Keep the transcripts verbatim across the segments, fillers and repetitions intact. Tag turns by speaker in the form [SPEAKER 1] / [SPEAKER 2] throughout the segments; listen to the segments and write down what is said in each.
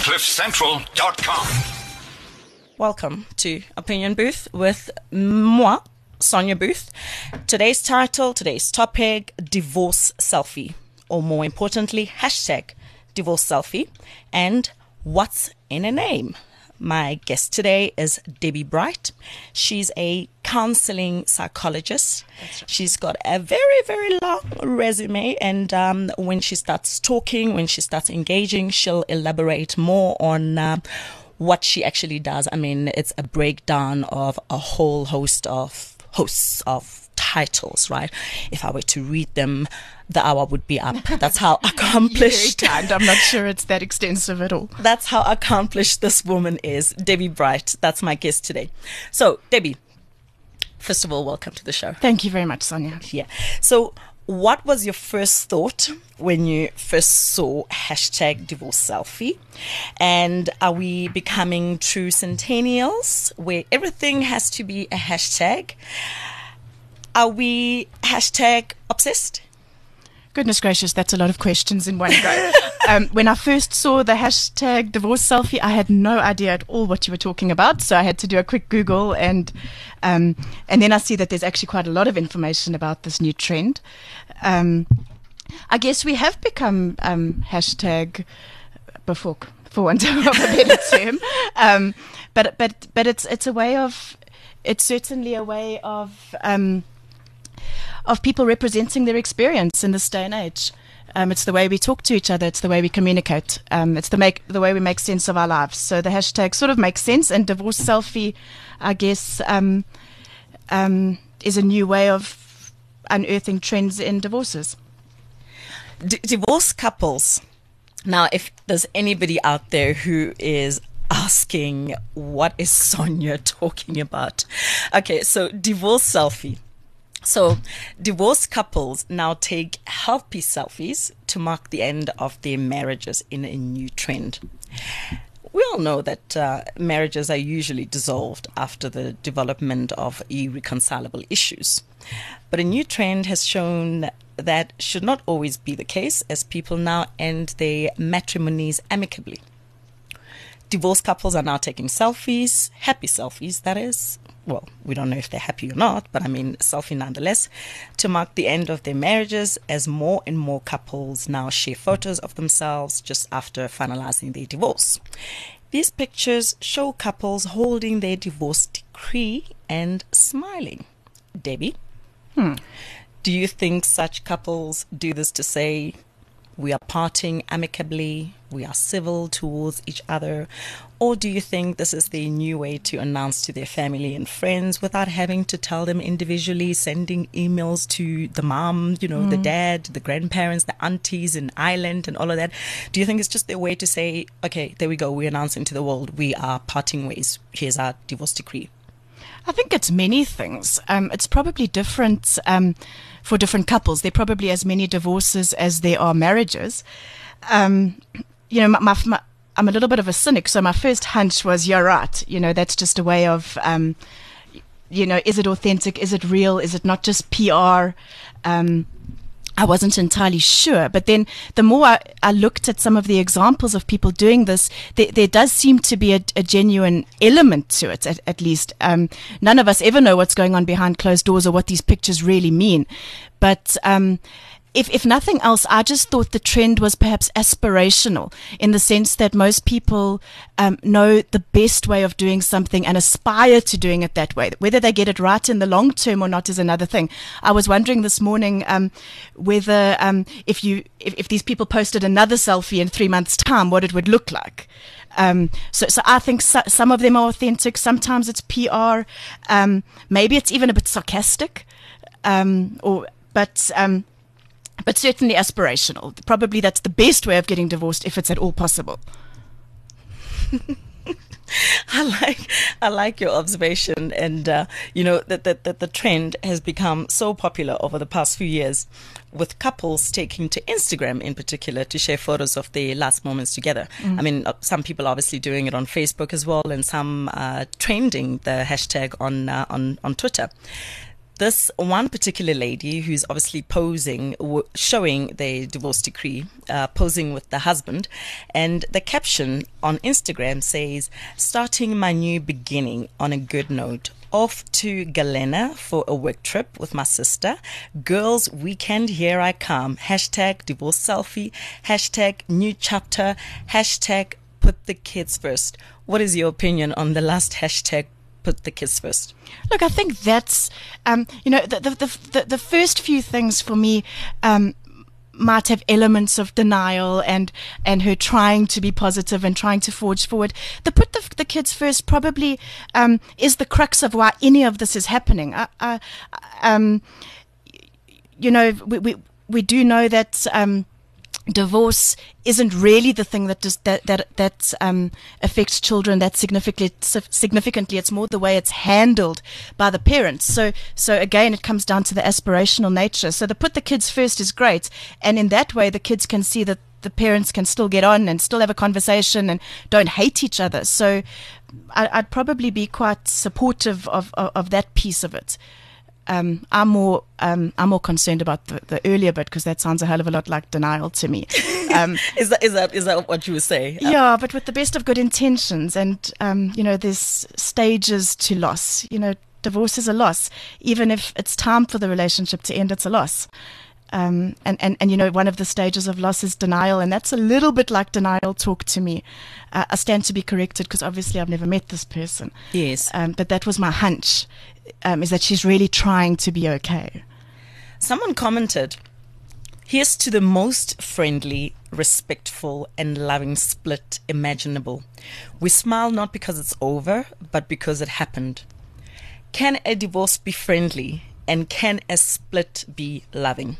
[SPEAKER 1] cliff central dot com.
[SPEAKER 2] Welcome to Opinion Booth with moi, Sonia Booth. Today's title, today's topic, divorce selfie, or more importantly, hashtag divorce selfie, and what's in a name. My guest today is Debbie Bright. She's a counseling psychologist. Right. She's got a very, very long resume, and um, when she starts talking, when she starts engaging, she'll elaborate more on uh, what she actually does. I mean, it's a breakdown of a whole host of hosts of titles, right? If I were to read them, the hour would be up. That's how accomplished.
[SPEAKER 3] Very kind. I'm not sure it's that extensive at all.
[SPEAKER 2] That's how accomplished this woman is. Debbie Bright. That's my guest today. So, Debbie, first of all, welcome to the show.
[SPEAKER 3] Thank you very much, Sonia.
[SPEAKER 2] Yeah. So, what was your first thought when you first saw hashtag divorce selfie? And are we becoming true centennials where everything has to be a hashtag? Are we hashtag obsessed?
[SPEAKER 3] Goodness gracious, that's a lot of questions in one go. um, when I first saw the hashtag divorce selfie, I had no idea at all what you were talking about. So I had to do a quick Google, and um, and then I see that there's actually quite a lot of information about this new trend. Um, I guess we have become um, hashtag before, for want of a better term. Um, but but but it's it's a way of it's certainly a way of um, of people representing their experience in this day and age. Um, it's the way we talk to each other. It's the way we communicate. Um, it's the make the way we make sense of our lives. So the hashtag sort of makes sense. And divorce selfie, I guess, um, um, is a new way of unearthing trends in divorces.
[SPEAKER 2] D- divorce couples. Now, if there's anybody out there who is asking, what is Sonia talking about? Okay, so divorce selfie. So, divorced couples now take healthy selfies to mark the end of their marriages in a new trend. We all know that uh, marriages are usually dissolved after the development of irreconcilable issues. But a new trend has shown that should not always be the case, as people now end their matrimonies amicably. Divorced couples are now taking selfies, happy selfies, that is. Well, we don't know if they're happy or not, but I mean, selfie nonetheless, to mark the end of their marriages, as more and more couples now share photos of themselves just after finalizing their divorce. These pictures show couples holding their divorce decree and smiling. Debbie,
[SPEAKER 3] hmm.
[SPEAKER 2] do you think such couples do this to say, we are parting amicably, we are civil towards each other? Or do you think this is their new way to announce to their family and friends without having to tell them individually, sending emails to the mom, you know, mm. the dad, the grandparents, the aunties in Ireland and all of that? Do you think it's just their way to say, okay, there we go, we're announcing to the world, we are parting ways, here's our divorce decree?
[SPEAKER 3] I think it's many things. Um, it's probably different um, for different couples. There are probably as many divorces as there are marriages. Um, you know, my, my, my, I'm a little bit of a cynic, so my first hunch was, you're right. You know, that's just a way of, um, you know, is it authentic? Is it real? Is it not just P R? Um, I wasn't entirely sure. But then the more I, I looked at some of the examples of people doing this, there, there does seem to be a, a genuine element to it, at, at least. Um, none of us ever know what's going on behind closed doors or what these pictures really mean. But um, if, if nothing else, I just thought the trend was perhaps aspirational, in the sense that most people um, know the best way of doing something and aspire to doing it that way. Whether they get it right in the long term or not is another thing. I was wondering this morning um, whether um, if you if, if these people posted another selfie in three months' time, what it would look like. Um, so, so I think so, some of them are authentic. Sometimes it's P R. Um, maybe it's even a bit sarcastic, um, or but. Um, But certainly aspirational. Probably that's the best way of getting divorced, if it's at all possible.
[SPEAKER 2] I like I like your observation, and uh, you know that the, the, the trend has become so popular over the past few years, with couples taking to Instagram in particular to share photos of their last moments together. Mm. I mean, uh, some people obviously doing it on Facebook as well, and some uh, trending the hashtag on uh, on on Twitter. this one particular lady who's obviously posing, w- showing their divorce decree, uh, posing with the husband, and the caption on Instagram says, "Starting my new beginning on a good note. Off to Galena for a work trip with my sister. Girls weekend, here I come. Hashtag divorce selfie. Hashtag new chapter. Hashtag put the kids first." What is your opinion on the last hashtag, put the kids first?
[SPEAKER 3] Look, I think that's, um, you know, the, the, the, the first few things for me, um, might have elements of denial and and her trying to be positive and trying to forge forward. The put the, the kids first probably um, is the crux of why any of this is happening. I, I, um, you know, we, we we do know that um, divorce isn't really the thing that does, that that that um, affects children that significantly. Significantly, it's more the way it's handled by the parents. So, so again, it comes down to the aspirational nature. So, the put the kids first is great, and in that way, the kids can see that the parents can still get on and still have a conversation and don't hate each other. So, I, I'd probably be quite supportive of of, of that piece of it. Um, I'm more um, I'm more concerned about the, the earlier bit because that sounds a hell of a lot like denial to me. Um,
[SPEAKER 2] is that is that is that what you would say?
[SPEAKER 3] Yeah, but with the best of good intentions, and um, you know, there's stages to loss. You know, divorce is a loss, even if it's time for the relationship to end. It's a loss. Um, and, and, and, you know, one of the stages of loss is denial, and that's a little bit like denial talk to me. Uh, I stand to be corrected because obviously I've never met this person.
[SPEAKER 2] Yes.
[SPEAKER 3] Um, but that was my hunch, um, is that she's really trying to be okay.
[SPEAKER 2] Someone commented, "Here's to the most friendly, respectful, and loving split imaginable. We smile not because it's over, but because it happened. Can a divorce be friendly, and can a split be loving?"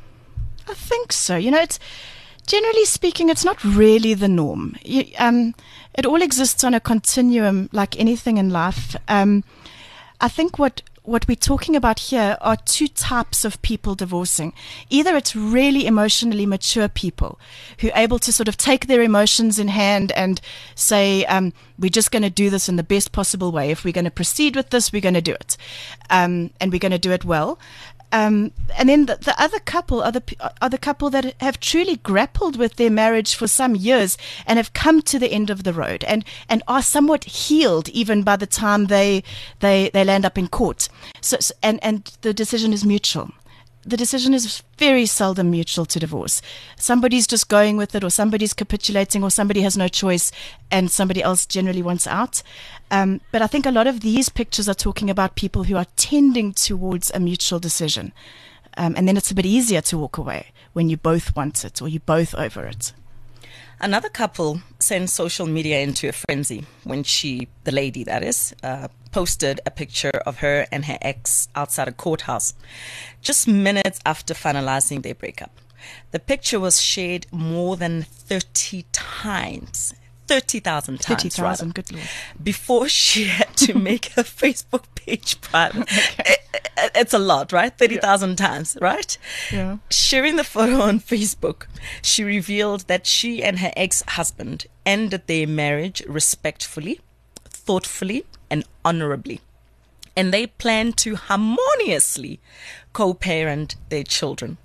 [SPEAKER 3] I think so. You know, it's generally speaking, it's not really the norm. You, um, it all exists on a continuum, like anything in life. Um, I think what what we're talking about here are two types of people divorcing. Either it's really emotionally mature people who are able to sort of take their emotions in hand and say, um, we're just going to do this in the best possible way. If we're going to proceed with this, we're going to do it. Um, and we're going to do it well. Um, and then the, the other couple are the, are the couple that have truly grappled with their marriage for some years and have come to the end of the road and, and are somewhat healed even by the time they they, they land up in court. So, so and, and the decision is mutual. The decision is very seldom mutual to divorce. Somebody's just going with it, or somebody's capitulating, or somebody has no choice and somebody else generally wants out. Um, but I think a lot of these pictures are talking about people who are tending towards a mutual decision. Um, and then it's a bit easier to walk away when you both want it or you both over it.
[SPEAKER 2] Another couple sent social media into a frenzy when she, the lady that is, uh, posted a picture of her and her ex outside a courthouse just minutes after finalizing their breakup. The picture was shared more than thirty times. thirty thousand times.
[SPEAKER 3] thirty thousand, good Lord.
[SPEAKER 2] Before she had to make her Facebook page private. Okay. It, it, it's a lot, right? thirty thousand yeah. times, right?
[SPEAKER 3] Yeah.
[SPEAKER 2] Sharing the photo on Facebook, she revealed that she and her ex-husband ended their marriage respectfully, thoughtfully, and honorably. And they plan to harmoniously co-parent their children.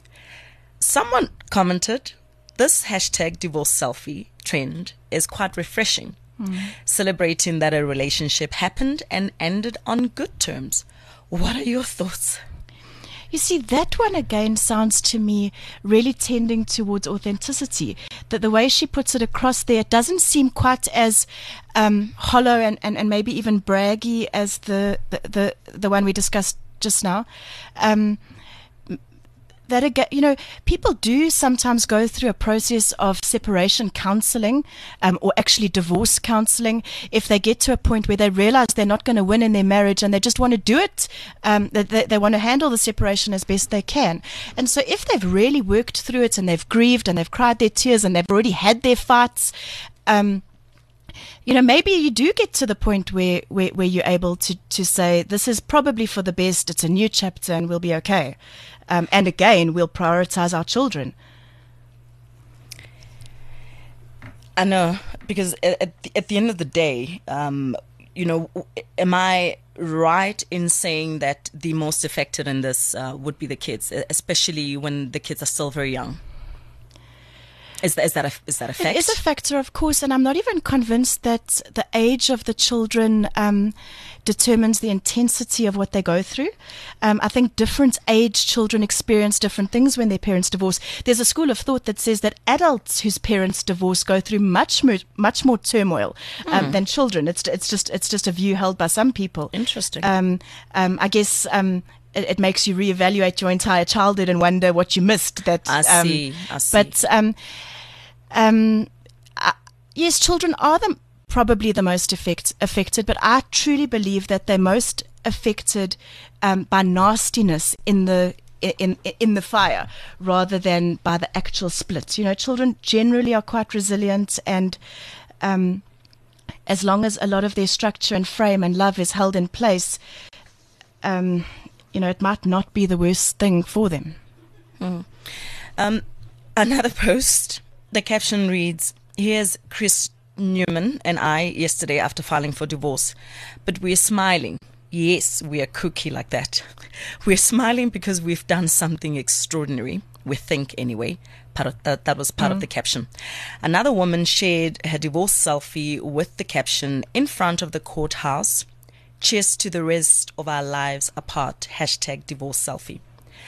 [SPEAKER 2] Someone commented, "This hashtag divorce selfie trend is quite refreshing, mm. celebrating that a relationship happened and ended on good terms." What are your thoughts?
[SPEAKER 3] You see, that one again sounds to me really tending towards authenticity. That the way she puts it across there, it doesn't seem quite as um, hollow and, and, and maybe even braggy as the, the, the, the one we discussed just now. Um, that again, you know, people do sometimes go through a process of separation counseling, um, or actually divorce counseling, if they get to a point where they realize they're not going to win in their marriage and they just want to do it. Um, they, they, they want to handle the separation as best they can. And so if they've really worked through it and they've grieved and they've cried their tears and they've already had their fights, um, you know, maybe you do get to the point where, where, where you're able to, to say, this is probably for the best, it's a new chapter and we'll be okay. Um, and again, we'll prioritize our children.
[SPEAKER 2] I know, because at the, at the end of the day, um, you know, am I right in saying that the most affected in this uh, would be the kids, especially when the kids are still very young? Is that, is that a, is that a fact?
[SPEAKER 3] It is a factor, of course, and I'm not even convinced that the age of the children um, determines the intensity of what they go through. Um, I think different age children experience different things when their parents divorce. There's a school of thought that says that adults whose parents divorce go through much more, much more turmoil um, mm. than children. It's it's just it's just a view held by some people.
[SPEAKER 2] Interesting.
[SPEAKER 3] Um, um, I guess. Um, It, it makes you reevaluate your entire childhood and wonder what you missed. That
[SPEAKER 2] I
[SPEAKER 3] um,
[SPEAKER 2] see. I see.
[SPEAKER 3] But um, um, uh, yes, children are the probably the most affect, affected. But I truly believe that they're most affected um, by nastiness in the in in the fire rather than by the actual split. You know, children generally are quite resilient, and um, as long as a lot of their structure and frame and love is held in place. Um, you know, it might not be the worst thing for them.
[SPEAKER 2] Mm. Um, another post, the caption reads, "Here's Chris Newman and I yesterday after filing for divorce, but we're smiling. Yes, we are kooky like that. We're smiling because we've done something extraordinary. We think anyway." Part of that, that was part mm. of the caption. Another woman shared her divorce selfie with the caption, "In front of the courthouse. Cheers to the rest of our lives apart. Hashtag divorce selfie."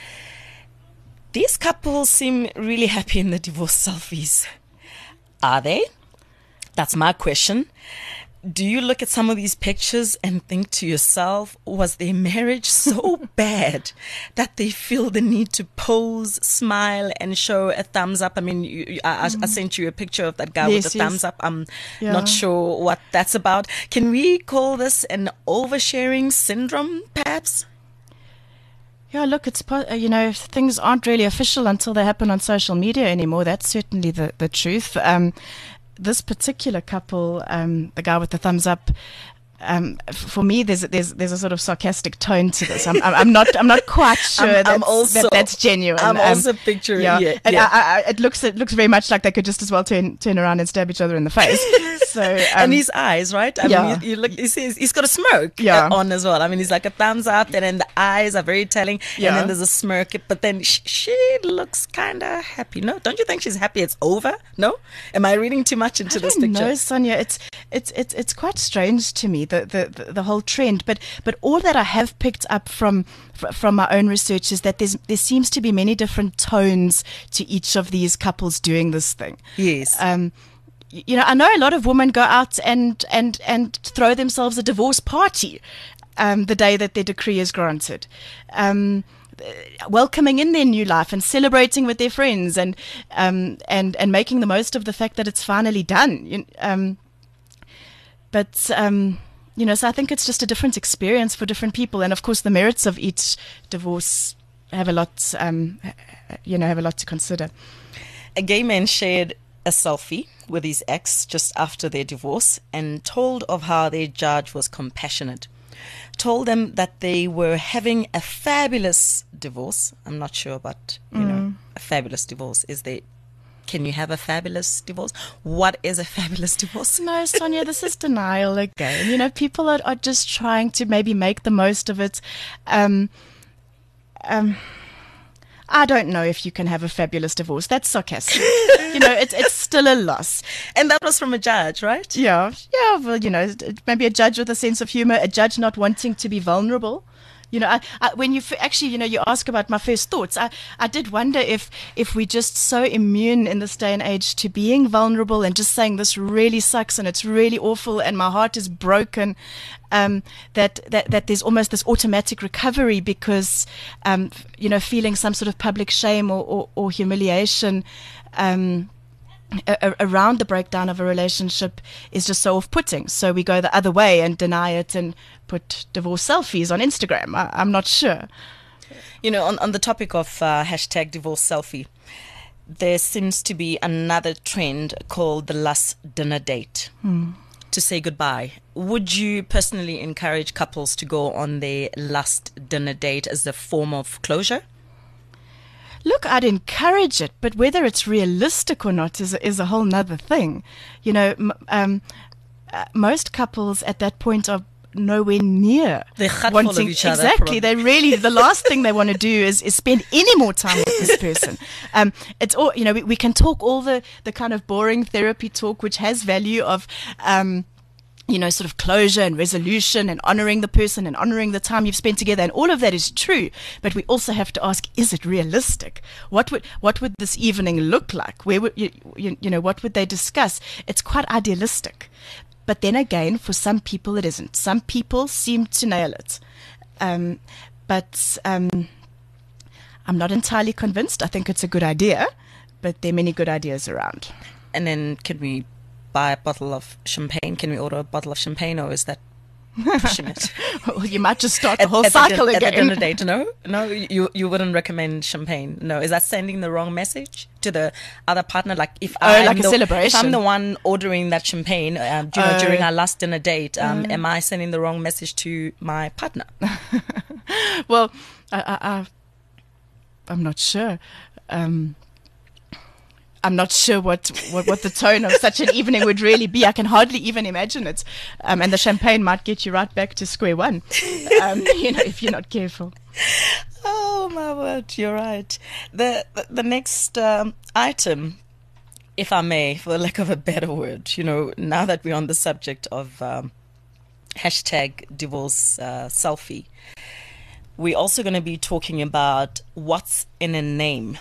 [SPEAKER 2] These couples seem really happy in the divorce selfies. Are they? That's my question. Do you look at some of these pictures and think to yourself, was their marriage so bad that they feel the need to pose, smile, and show a thumbs up? I mean, you, you, I, mm. I sent you a picture of that guy
[SPEAKER 3] yes,
[SPEAKER 2] with the
[SPEAKER 3] yes.
[SPEAKER 2] thumbs up. I'm
[SPEAKER 3] yeah.
[SPEAKER 2] not sure what that's about. Can we call this an oversharing syndrome, perhaps?
[SPEAKER 3] Yeah, look, it's po- you know, things aren't really official until they happen on social media anymore. That's certainly the, the truth. Um, this particular couple, um, the guy with the thumbs up, um, for me, there's there's there's a sort of sarcastic tone to this. I'm I'm, I'm not I'm not quite sure
[SPEAKER 2] I'm,
[SPEAKER 3] that's,
[SPEAKER 2] I'm also,
[SPEAKER 3] that that's genuine.
[SPEAKER 2] I'm
[SPEAKER 3] um,
[SPEAKER 2] also picturing
[SPEAKER 3] yeah,
[SPEAKER 2] yeah,
[SPEAKER 3] and
[SPEAKER 2] yeah.
[SPEAKER 3] I, I, it looks it looks very much like they could just as well turn turn around and stab each other in the face. So um,
[SPEAKER 2] and his eyes, right? I
[SPEAKER 3] yeah.
[SPEAKER 2] mean, you, you look. He's, he's got a smirk
[SPEAKER 3] yeah.
[SPEAKER 2] uh, on as well. I mean, he's like a thumbs up, and then the eyes are very telling,
[SPEAKER 3] yeah.
[SPEAKER 2] and then there's a smirk. But then she, she looks kind of happy. No, don't you think she's happy? It's over. No, am I reading too much into
[SPEAKER 3] I
[SPEAKER 2] this
[SPEAKER 3] don't
[SPEAKER 2] picture?
[SPEAKER 3] know, Sonia. It's it's it's it's quite strange to me the the the, the whole trend. But but all that I have picked up from from my own research is that there's there seems to be many different tones to each of these couples doing this thing.
[SPEAKER 2] Yes.
[SPEAKER 3] Um, you know, I know a lot of women go out and and and throw themselves a divorce party um, the day that their decree is granted. Um, welcoming in their new life and celebrating with their friends and um, and and making the most of the fact that it's finally done. You, um, but um, you know, so I think it's just a different experience for different people, and of course, the merits of each divorce have a lot, um, you know, have a lot to consider.
[SPEAKER 2] A gay man shared a selfie with his ex just after their divorce and told of how their judge was compassionate. Told them that they were having a fabulous divorce. I'm not sure about, you mm. know, a fabulous divorce. Is there, can you have a fabulous divorce? What is a fabulous divorce?
[SPEAKER 3] No, Sonia, this is denial again. You know, people are, are just trying to maybe make the most of it. Um, um, I don't know if you can have a fabulous divorce. That's sarcastic. You know, it's it's still a loss.
[SPEAKER 2] And that was from a judge, right?
[SPEAKER 3] Yeah. Yeah, well, you know, maybe a judge with a sense of humor, a judge not wanting to be vulnerable. You know, I, I, when you f- actually, you know, you ask about my first thoughts, I, I did wonder if, if we're just so immune in this day and age to being vulnerable and just saying this really sucks and it's really awful and my heart is broken, um, that, that, that there's almost this automatic recovery because, um, you know, feeling some sort of public shame or, or, or humiliation, um, A, a, around the breakdown of a relationship is just so off-putting. So we go the other way and deny it and put divorce selfies on Instagram. I, I'm not sure.
[SPEAKER 2] You know, on, on the topic of uh, hashtag divorce selfie, there seems to be another trend called the last dinner date hmm. to say goodbye. Would you personally encourage couples to go on their last dinner date as a form of closure?
[SPEAKER 3] Look, I'd encourage it, but whether it's realistic or not is is a whole nother thing. You know, m- um, uh, most couples at that point are nowhere near
[SPEAKER 2] They're hurtful of each other,
[SPEAKER 3] exactly.
[SPEAKER 2] probably.
[SPEAKER 3] They really the last thing they want to do is, is spend any more time with this person. Um, it's all you know. We, we can talk all the the kind of boring therapy talk, which has value of. Um, you know, sort of closure and resolution and honoring the person and honoring the time you've spent together. And all of that is true. But we also have to ask, is it realistic? What would, what would this evening look like? Where would, you, you, you know, what would they discuss? It's quite idealistic. But then again, for some people, it isn't. Some people seem to nail it. Um, but um, I'm not entirely convinced. I think it's a good idea, but there are many good ideas around.
[SPEAKER 2] And then can we buy a bottle of champagne? Can we order a bottle of champagne, or is that pushing it?
[SPEAKER 3] Well, you might just start the
[SPEAKER 2] At-
[SPEAKER 3] whole
[SPEAKER 2] at
[SPEAKER 3] cycle
[SPEAKER 2] the,
[SPEAKER 3] again.
[SPEAKER 2] At the dinner date, no? No, you you wouldn't recommend champagne. No, is that sending the wrong message to the other partner? Like if
[SPEAKER 3] Oh,
[SPEAKER 2] I'm
[SPEAKER 3] like a
[SPEAKER 2] the,
[SPEAKER 3] celebration.
[SPEAKER 2] If I'm the one ordering that champagne, um, you know,
[SPEAKER 3] Oh.
[SPEAKER 2] during our last dinner date, um, am I sending the wrong message to my partner?
[SPEAKER 3] Well, I, I, I, I'm not sure. Um, I'm not sure what, what, what the tone of such an evening would really be. I can hardly even imagine it. Um, and the champagne might get you right back to square one, um, you know, if you're not careful.
[SPEAKER 2] Oh my word, you're right. The the, the next um, item, if I may, for the lack of a better word, you know, now that we're on the subject of um, hashtag divorce uh, selfie, we're also going to be talking about what's in a name.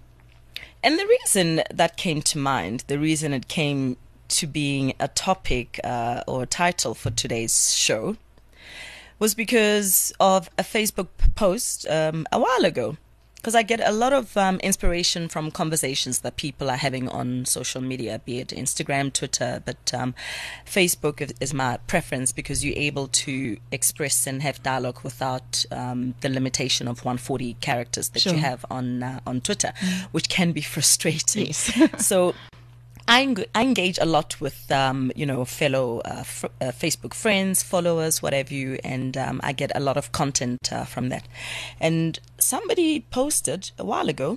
[SPEAKER 2] And the reason that came to mind, the reason it came to being a topic uh, or a title for today's show, was because of a Facebook post um, a while ago. Because I get a lot of um, inspiration from conversations that people are having on social media, be it Instagram, Twitter, but um, Facebook is, is my preference because you're able to express and have dialogue without um, the limitation of one hundred forty characters that
[SPEAKER 3] Sure.
[SPEAKER 2] you have on uh, on Twitter, which can be frustrating.
[SPEAKER 3] Yes.
[SPEAKER 2] So I, eng- I engage a lot with, um, you know, fellow uh, fr- uh, Facebook friends, followers, whatever you, and um, I get a lot of content uh, from that. And somebody posted a while ago,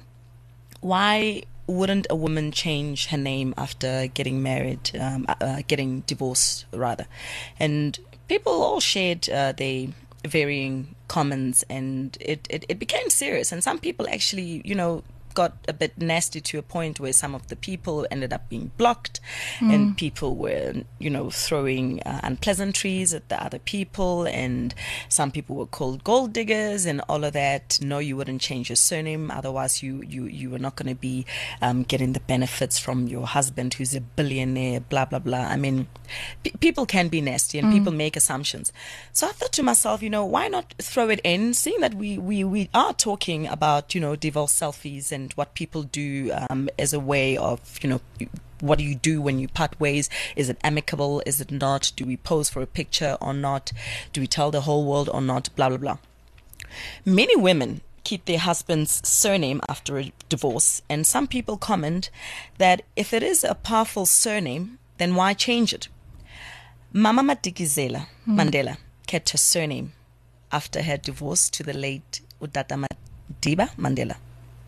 [SPEAKER 2] why wouldn't a woman change her name after getting married, um, uh, uh, getting divorced, rather? And people all shared uh, their varying comments, and it, it, it became serious. And some people actually, you know, got a bit nasty to a point where some of the people ended up being blocked and people were, you know, throwing uh, unpleasantries at the other people, and some people were called gold diggers and all of that. No, you wouldn't change your surname, otherwise you you, you were not going to be um, getting the benefits from your husband who's a billionaire, blah blah blah. I mean, p- people can be nasty and people make assumptions. So I thought to myself, you know, why not throw it in, seeing that we we, we are talking about, you know, divorce selfies and what people do um, as a way of, you know, what do you do when you part ways? Is it amicable? Is it not? Do we pose for a picture or not? Do we tell the whole world or not? Blah, blah, blah. Many women keep their husband's surname after a divorce, and some people comment that if it is a powerful surname, then why change it? Mama Madikizela Mandela kept her surname after her divorce to the late Utata Madiba Mandela.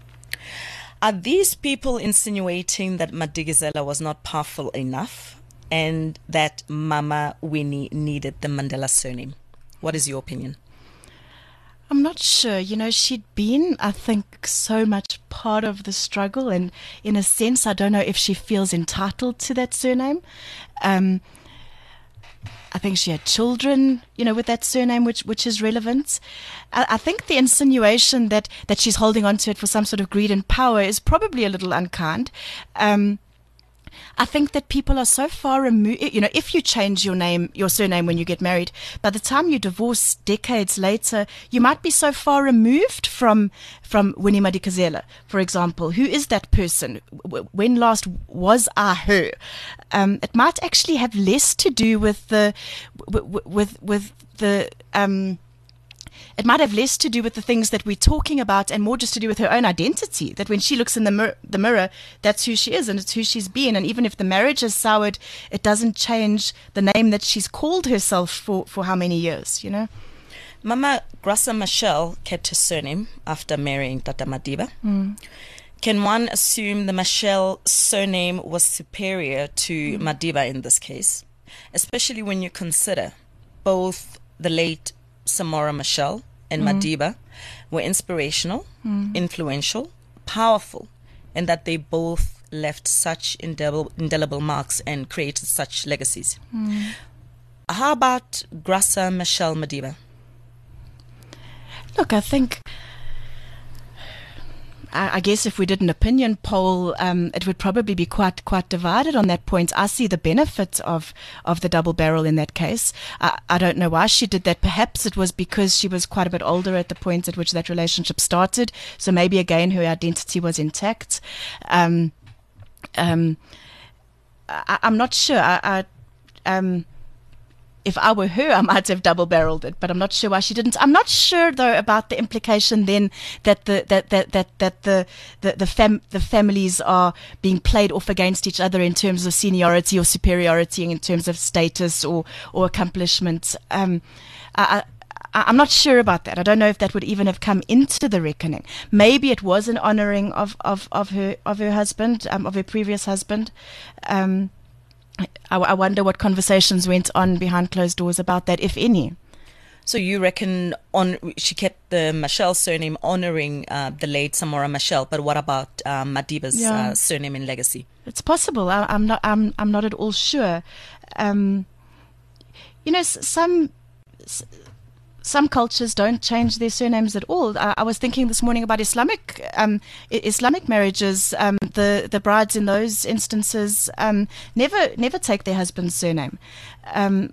[SPEAKER 2] Are these people insinuating that Madikizela was not powerful enough and that Mama Winnie needed the Mandela surname? What is your opinion?
[SPEAKER 3] I'm not sure. You know, she'd been, I think, so much part of the struggle, and in a sense, I don't know if she feels entitled to that surname. Um, I think she had children, you know, with that surname, which which is relevant. I, I think the insinuation that, that she's holding on to it for some sort of greed and power is probably a little unkind. Um, I think that people are so far removed. You know, if you change your name, your surname when you get married, by the time you divorce decades later, you might be so far removed from from Winnie Madikizela, for example. Who is that person? W- When last was I her? Um, it might actually have less to do with the with with, with the. Um, It might have less to do with the things that we're talking about and more just to do with her own identity. That when she looks in the, mir- the mirror, that's who she is and it's who she's been. And even if the marriage is soured, it doesn't change the name that she's called herself for, for how many years, you know?
[SPEAKER 2] Mama Graça Machel kept her surname after marrying Tata Madiba.
[SPEAKER 3] Mm.
[SPEAKER 2] Can one assume the Machel surname was superior to mm. Madiba in this case? Especially when you consider both the late Samora Machel and mm. Madiba were inspirational, mm. influential, powerful, and that they both left such indelible, indelible marks and created such legacies. Mm. How about Graça Machel Madiba?
[SPEAKER 3] Look, I think, I, I guess if we did an opinion poll, um, it would probably be quite quite divided on that point. I see the benefit of, of the double barrel in that case. I, I don't know why she did that. Perhaps it was because she was quite a bit older at the point at which that relationship started. So maybe, again, her identity was intact. Um, um, I, I'm not sure. I, I um. If I were her, I might have double-barreled it, but I'm not sure why she didn't. I'm not sure though about the implication then that the that that that, that the the the, fam- the families are being played off against each other in terms of seniority or superiority, in terms of status or or accomplishment. Um, I, I, I'm not sure about that. I don't know if that would even have come into the reckoning. Maybe it was an honouring of, of, of her of her husband, um, of her previous husband. Um, I, I wonder what conversations went on behind closed doors about that, if any.
[SPEAKER 2] So you reckon on she kept the Machel surname honouring uh, the late Samora Machel, but what about uh, Madiba's
[SPEAKER 3] yeah.
[SPEAKER 2] uh, surname and legacy?
[SPEAKER 3] It's possible. I, I'm not. I'm. I'm not at all sure. Um, you know, s- some. S- Some cultures don't change their surnames at all. I, I was thinking this morning about Islamic um, I- Islamic marriages. Um, the the brides in those instances um, never never take their husband's surname. Um,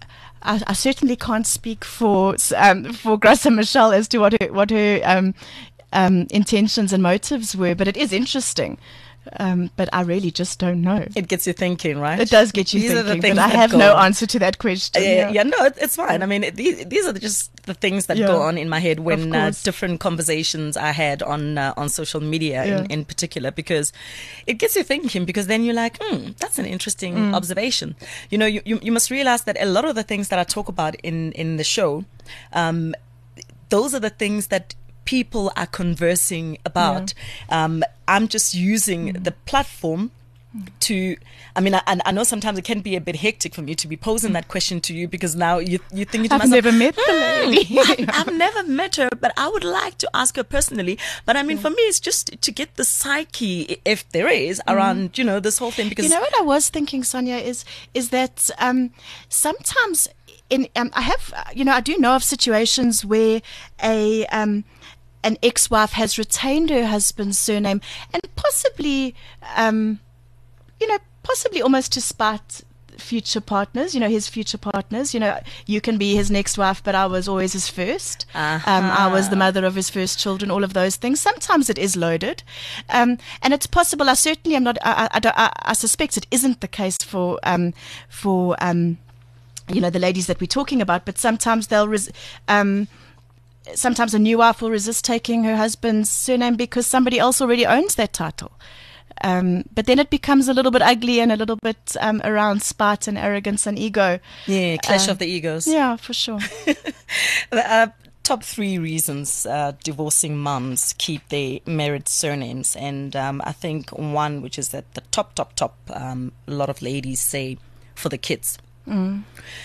[SPEAKER 3] I, I certainly can't speak for um, for Graça Machel as to what her what her um, um, intentions and motives were, but it is interesting. Um, but I really just don't know.
[SPEAKER 2] It gets you thinking, right?
[SPEAKER 3] It does get you
[SPEAKER 2] these
[SPEAKER 3] thinking,
[SPEAKER 2] are the things
[SPEAKER 3] but I
[SPEAKER 2] that
[SPEAKER 3] have
[SPEAKER 2] go
[SPEAKER 3] no
[SPEAKER 2] on.
[SPEAKER 3] answer to that question.
[SPEAKER 2] Uh,
[SPEAKER 3] yeah.
[SPEAKER 2] yeah, no, it, it's fine. I mean, it, these, these are just the things that
[SPEAKER 3] Yeah.
[SPEAKER 2] go on in my head when uh,
[SPEAKER 3] course.
[SPEAKER 2] different conversations I had on uh, on social media
[SPEAKER 3] Yeah.
[SPEAKER 2] in, in particular, because it gets you thinking, because then you're like, hmm, that's an interesting
[SPEAKER 3] Mm.
[SPEAKER 2] observation. You know, you, you, you must realize that a lot of the things that I talk about in, in the show, um, those are the things that people are conversing about. Yeah. Um, I'm just using mm. the platform to, I mean, I, I know sometimes it can be a bit hectic for me to be posing that question to you, because now you, you're thinking to
[SPEAKER 3] I've
[SPEAKER 2] myself,
[SPEAKER 3] never met the lady.
[SPEAKER 2] I, I've never met her, but I would like to ask her personally. But I mean, yeah. for me, it's just to get the psyche, if there is, around, mm. you know, this whole thing. Because
[SPEAKER 3] you know what I was thinking, Sonia, is is that um, sometimes in um, I have, you know, I do know of situations where a um, an ex-wife has retained her husband's surname and possibly, um, you know, possibly almost to spite future partners, you know, his future partners. You know, you can be his next wife, but I was always his first. Uh-huh. Um, I was the mother of his first children, all of those things. Sometimes it is loaded. Um, and it's possible, I certainly am not, I, I, I, I suspect it isn't the case for, um, for, um, you know, the ladies that we're talking about, but sometimes they'll, res- um, sometimes a new wife will resist taking her husband's surname because somebody else already owns that title. Um, but then it becomes a little bit ugly and a little bit um, around spite and arrogance and ego.
[SPEAKER 2] Yeah, clash
[SPEAKER 3] Uh,
[SPEAKER 2] of the egos.
[SPEAKER 3] Yeah, for sure.
[SPEAKER 2] uh, top three reasons uh, divorcing mums keep their married surnames. And um, I think one, which is at the top, top, top, um, a lot of ladies say for the kids.
[SPEAKER 3] Mm.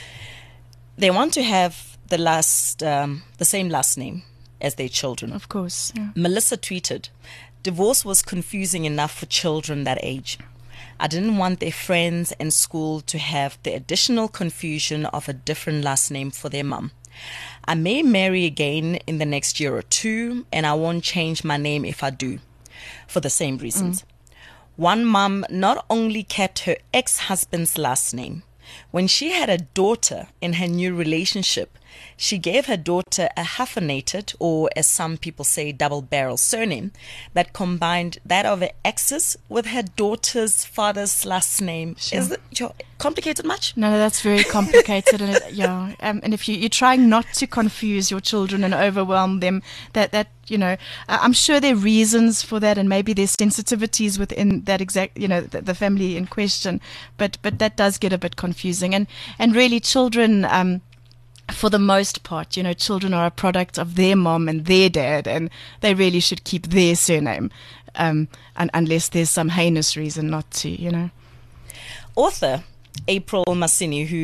[SPEAKER 2] They want to have the last, um, the same last name as their children.
[SPEAKER 3] Of course. Yeah.
[SPEAKER 2] Melissa tweeted, "Divorce was confusing enough for children that age. I didn't want their friends and school to have the additional confusion of a different last name for their mum. I may marry again in the next year or two, and I won't change my name if I do, for the same reasons." Mm. One mum not only kept her ex-husband's last name. When she had a daughter in her new relationship, she gave her daughter a hyphenated, or as some people say, double-barrel surname that combined that of her ex's with her daughter's father's last name.
[SPEAKER 3] Sure.
[SPEAKER 2] Is it complicated much?
[SPEAKER 3] No, that's very complicated, and it, yeah. Um, and if you, you're trying not to confuse your children and overwhelm them, that that you know, I'm sure there are reasons for that, and maybe there's sensitivities within that exact, you know, the, the family in question. But but that does get a bit confusing, and and really, children. Um, For the most part, you know, children are a product of their mom and their dad, and they really should keep their surname, um, un- unless there's some heinous reason not to, you know.
[SPEAKER 2] Author April Masini, who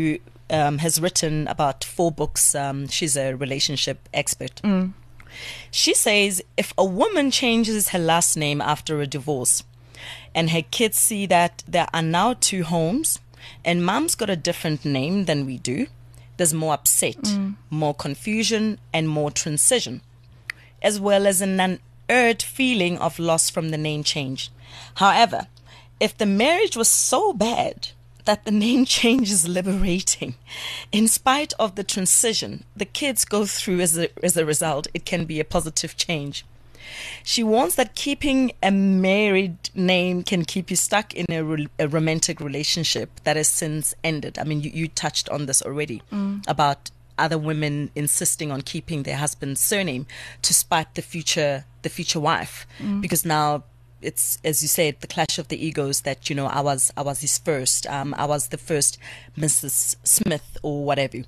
[SPEAKER 2] um, has written about four books. Um, she's a relationship expert.
[SPEAKER 3] Mm.
[SPEAKER 2] She says if a woman changes her last name after a divorce and her kids see that there are now two homes and mom's got a different name than we do, there's more upset, mm. more confusion, and more transition, as well as an unearned feeling of loss from the name change. However, if the marriage was so bad that the name change is liberating, in spite of the transition the kids go through as a, as a result, it can be a positive change. She warns that keeping a married name can keep you stuck in a, re- a romantic relationship that has since ended. I mean, you, you touched on this already mm. about other women insisting on keeping their husband's surname to spite the future the future wife, mm. because now it's, as you said, the clash of the egos that, you know, I was I was his first, um, I was the first Missus Smith or whatever.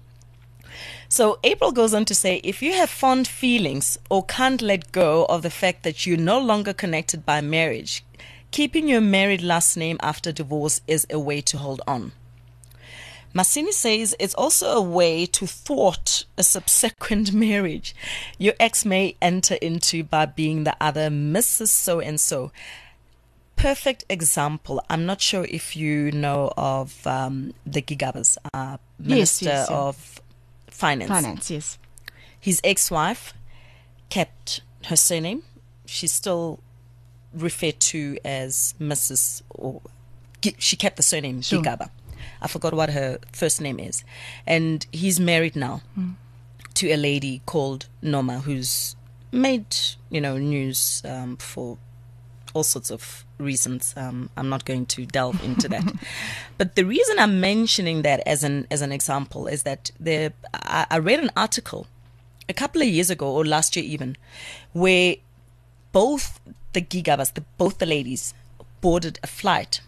[SPEAKER 2] So April goes on to say, if you have fond feelings or can't let go of the fact that you're no longer connected by marriage, keeping your married last name after divorce is a way to hold on. Masini says it's also a way to thwart a subsequent marriage your ex may enter into by being the other Missus So-and-so. Perfect example. I'm not sure if you know of um, the Gigabas, uh, Minister
[SPEAKER 3] yes, yes, yeah.
[SPEAKER 2] of Finance.
[SPEAKER 3] Finance, yes.
[SPEAKER 2] His ex-wife kept her surname. She's still referred to as Missus or she kept the surname
[SPEAKER 3] sure.
[SPEAKER 2] Gigaba. I forgot what her first name is. And he's married now mm. to a lady called Noma, who's made, you know, news um, for all sorts of reasons. Um, I'm not going to delve into that. But the reason I'm mentioning that as an as an example is that there, I, I read an article a couple of years ago, or last year even, where both the Gigabas, the, both the ladies, boarded a flight.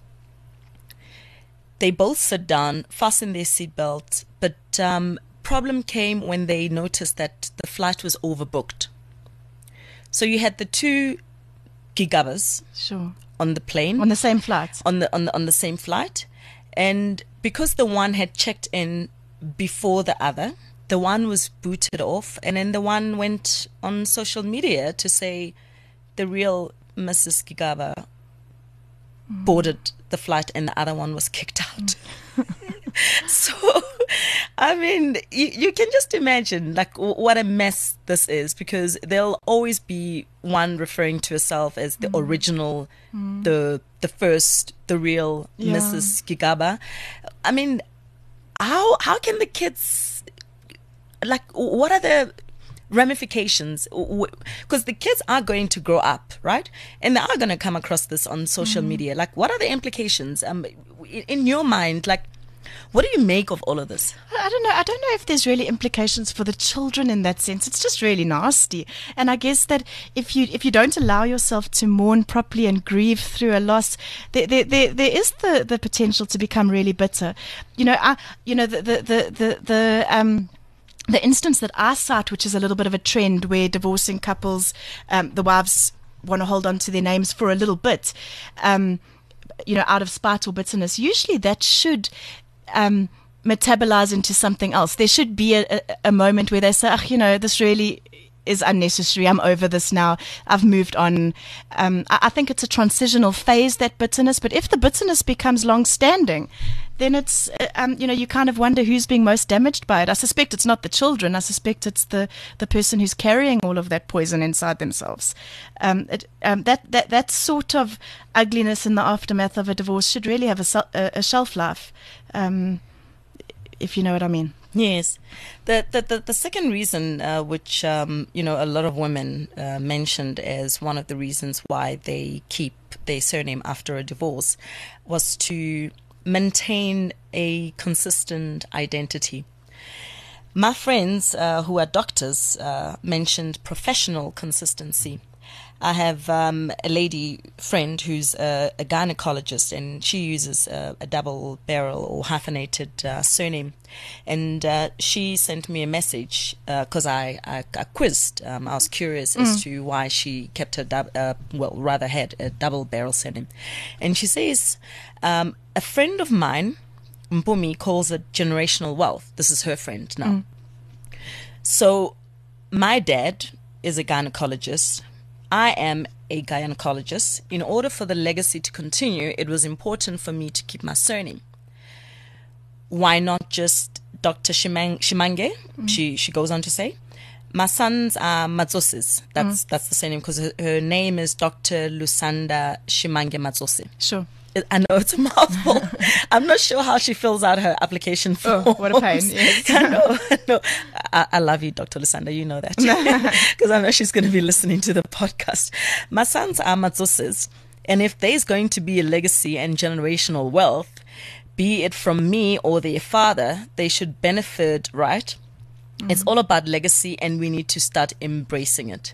[SPEAKER 2] They both sat down, fastened their seatbelts, but um, problem came when they noticed that the flight was overbooked. So you had the two Gigabas
[SPEAKER 3] sure.
[SPEAKER 2] on the plane,
[SPEAKER 3] on the same flight,
[SPEAKER 2] on the on the on the same flight, and because the one had checked in before the other, the one was booted off, and then the one went on social media to say the real Missus Gigaba mm. boarded the flight and the other one was kicked out. So, I mean, you, you can just imagine like w- what a mess this is, because there'll always be one referring to herself as the mm. original, mm. the the first, the real yeah. Missus Gigaba. I mean, how how can the kids, like, what are the ramifications? Because the kids are going to grow up, right? And they are going to come across this on social mm. media. Like, what are the implications? Um, in your mind, like, what do you make of all of this?
[SPEAKER 3] I don't know. I don't know if there's really implications for the children in that sense. It's just really nasty. And I guess that if you if you don't allow yourself to mourn properly and grieve through a loss, there there, there, there is the, the potential to become really bitter. You know, I you know the the the the, the um. The instance that I cite, which is a little bit of a trend where divorcing couples, um, the wives want to hold on to their names for a little bit, um, you know, out of spite or bitterness, usually that should um, metabolize into something else. There should be a, a, a moment where they say, oh, you know, this really is unnecessary. I'm over this now. I've moved on. Um, I, I think it's a transitional phase, that bitterness. But if the bitterness becomes long-standing, then it's, uh, um, you know, you kind of wonder who's being most damaged by it. I suspect it's not the children. I suspect it's the, the person who's carrying all of that poison inside themselves. Um, it, um, that, that, that sort of ugliness in the aftermath of a divorce should really have a, a, a shelf life, um, if you know what I mean.
[SPEAKER 2] Yes. The the, the, the second reason, uh, which, um, you know, a lot of women uh, mentioned as one of the reasons why they keep their surname after a divorce, was to maintain a consistent identity. My friends uh, who are doctors uh, mentioned professional consistency. I have um, a lady friend who's a, a gynecologist, and she uses a, a double barrel or hyphenated uh, surname. And uh, she sent me a message because uh, I, I, I quizzed. Um, I was curious mm. as to why she kept her, dub, uh, well, rather had a double barrel surname. And she says, um, a friend of mine Mpumi calls it generational wealth. This is her friend now. Mm. So my dad is a gynecologist. I am a gynecologist. In order for the legacy to continue, it was important for me to keep my surname. Why not just Doctor Shimang- Shimange? Mm. She she goes on to say, my sons are Matsoses. That's mm. that's the surname because her, her name is Doctor Lusanda Shimange Matsose.
[SPEAKER 3] Sure.
[SPEAKER 2] I know it's a mouthful. I'm not sure how she fills out her application form.
[SPEAKER 3] Oh, what a pain. Yes.
[SPEAKER 2] I know. I, know. I, I love you, Doctor Lusanda. You know that. Because I know she's going to be listening to the podcast. My sons are Matsoses. And if there's going to be a legacy and generational wealth, be it from me or their father, they should benefit, right? Mm-hmm. It's all about legacy and we need to start embracing it.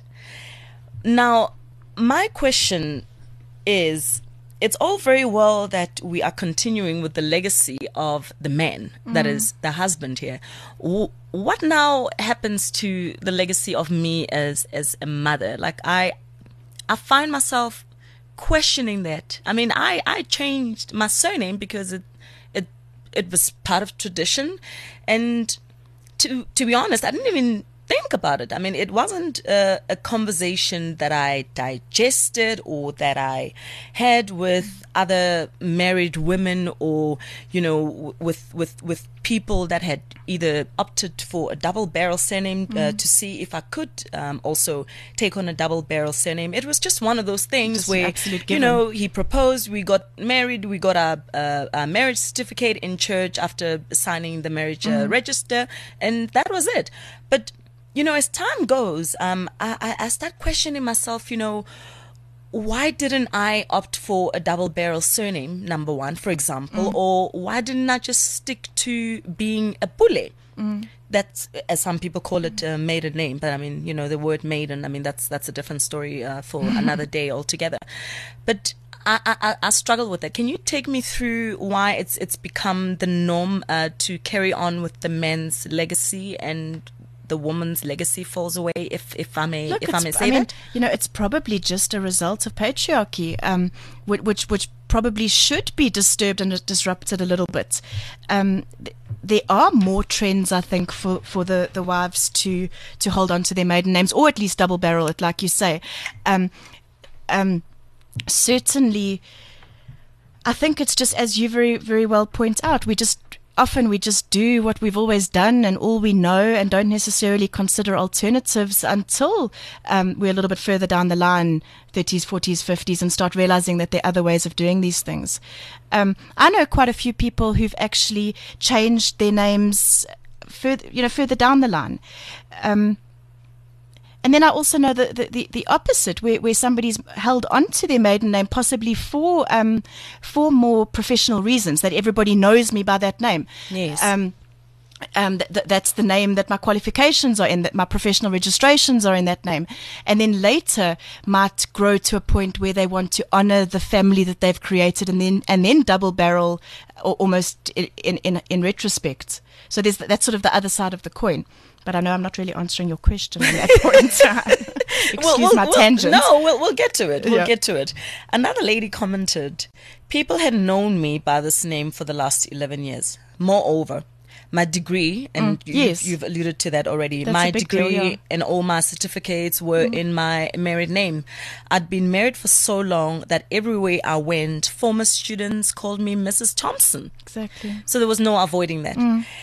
[SPEAKER 2] Now, my question is, it's all very well that we are continuing with the legacy of the man, mm. that is the husband here. W- what now happens to the legacy of me as as a mother? Like I, I find myself questioning that. I mean, I, I changed my surname because it it it was part of tradition, and to to be honest, I didn't even think about it. I mean, it wasn't a, a conversation that I digested or that I had with other married women or, you know, with with with people that had either opted for a double barrel surname uh, mm. to see if I could um, also take on a double barrel surname. It was just one of those things just where, you know, he proposed, we got married, we got our, uh, our marriage certificate in church after signing the marriage uh, mm. register, and that was it. But you know, as time goes, um, I, I start questioning myself, you know, why didn't I opt for a double barrel surname, number one, for example, mm. or why didn't I just stick to being a Pule? Mm. That's, as some people call it, a maiden name. But I mean, you know, the word maiden, I mean, that's that's a different story uh, for another day altogether. But I, I, I struggle with that. Can you take me through why it's it's become the norm uh, to carry on with the man's legacy and the woman's legacy falls away, if if I may,
[SPEAKER 3] Look,
[SPEAKER 2] if I may say
[SPEAKER 3] I mean,
[SPEAKER 2] that?
[SPEAKER 3] You know, it's probably just a result of patriarchy, um, which, which which probably should be disturbed and disrupted a little bit. Um, th- there are more trends, I think, for, for the, the wives to to hold on to their maiden names, or at least double barrel it, like you say. Um, um, certainly, I think it's just, as you very very well point out, we just often we just do what we've always done and all we know and don't necessarily consider alternatives until um, we're a little bit further down the line, thirties, forties, fifties, and start realizing that there are other ways of doing these things. Um, I know quite a few people who've actually changed their names further, you know, further down the line. Um, And then I also know the, the, the, the opposite, where, where somebody's held onto their maiden name possibly for um for more professional reasons, that everybody knows me by that name.
[SPEAKER 2] Yes.
[SPEAKER 3] Um, um, th- th- that's the name that my qualifications are in, that my professional registrations are in that name. And then later might grow to a point where they want to honor the family that they've created and then and then double barrel almost in, in, in, in retrospect. So there's that's sort of the other side of the coin. But I know I'm not really answering your question at that point. Excuse
[SPEAKER 2] well, we'll,
[SPEAKER 3] my
[SPEAKER 2] we'll,
[SPEAKER 3] tangent.
[SPEAKER 2] No, we'll, we'll get to it. We'll
[SPEAKER 3] Yeah.
[SPEAKER 2] get to it. Another lady commented, people had known me by this name for the last eleven years. Moreover, my degree, and
[SPEAKER 3] Mm,
[SPEAKER 2] you,
[SPEAKER 3] yes.
[SPEAKER 2] you've alluded to that already,
[SPEAKER 3] That's
[SPEAKER 2] my
[SPEAKER 3] a big
[SPEAKER 2] degree
[SPEAKER 3] deal, yeah.
[SPEAKER 2] and all my certificates were in my married name. I'd been married for so long that everywhere I went, former students called me Missus Thompson.
[SPEAKER 3] Exactly.
[SPEAKER 2] So there was no avoiding that.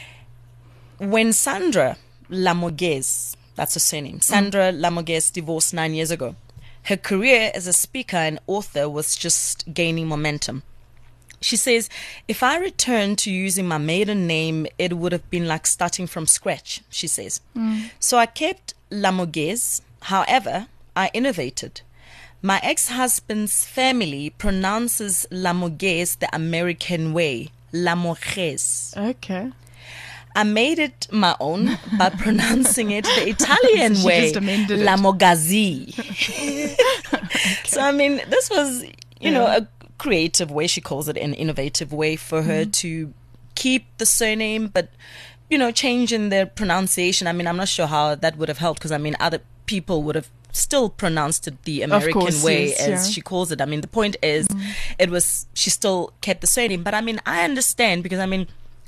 [SPEAKER 2] When Sandra Lamoguez, that's her surname, Sandra mm. Lamoguez divorced nine years ago, her career as a speaker and author was just gaining momentum. She says, if I returned to using my maiden name, it would have been like starting from scratch, she says. Mm. So I kept Lamoguez. However, I innovated. My ex-husband's family pronounces Lamoguez the American way, Lamoguez.
[SPEAKER 3] Okay.
[SPEAKER 2] I made it my own by pronouncing it the Italian
[SPEAKER 3] So she
[SPEAKER 2] way,
[SPEAKER 3] just amended it.
[SPEAKER 2] Lamogazi.
[SPEAKER 3] Okay.
[SPEAKER 2] So, I mean, this was, you
[SPEAKER 3] Yeah.
[SPEAKER 2] know, a creative way, she calls it an innovative way for her to keep the surname, but, you know, change in their pronunciation. I mean, I'm not sure how that would have helped because, I mean, other people would have still pronounced it the American
[SPEAKER 3] course,
[SPEAKER 2] way,
[SPEAKER 3] yes,
[SPEAKER 2] as
[SPEAKER 3] yeah.
[SPEAKER 2] she calls it. I mean, the point is, it was, she still kept the surname. But, I mean, I understand because, I mean,